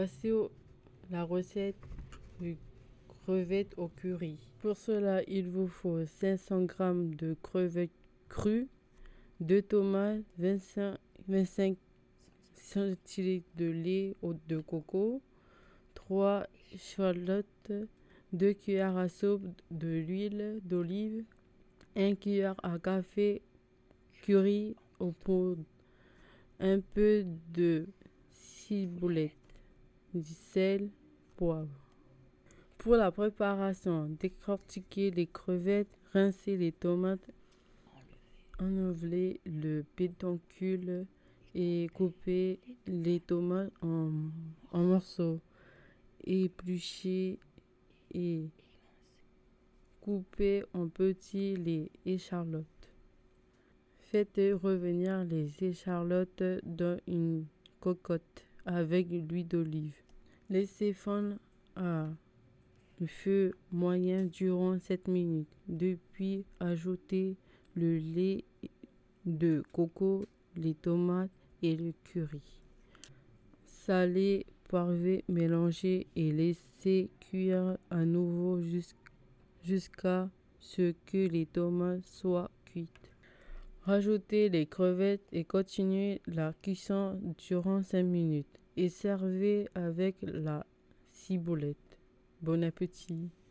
La recette de crevettes au curry. Pour cela, il vous faut 500 g de crevettes crues, 2 tomates, 25 centilitres de lait de coco, 3 échalotes, 2 cuillères à soupe de l'huile d'olive, 1 cuillère à café curry au poudre, un peu de ciboulette, du sel, poivre. Pour la préparation, décortiquez les crevettes, rincez les tomates, enlevez le pédoncule et coupez les tomates en morceaux. Épluchez et coupez en petits les échalotes. Faites revenir les échalotes dans une cocotte avec l'huile d'olive. Laissez fondre à feu moyen durant 7 minutes. Puis ajoutez le lait de coco, les tomates et le curry. Salez, poivrez, mélangez et laissez cuire à nouveau jusqu'à ce que les tomates soient cuites. Rajoutez les crevettes et continuez la cuisson durant 5 minutes et servez avec la ciboulette. Bon appétit!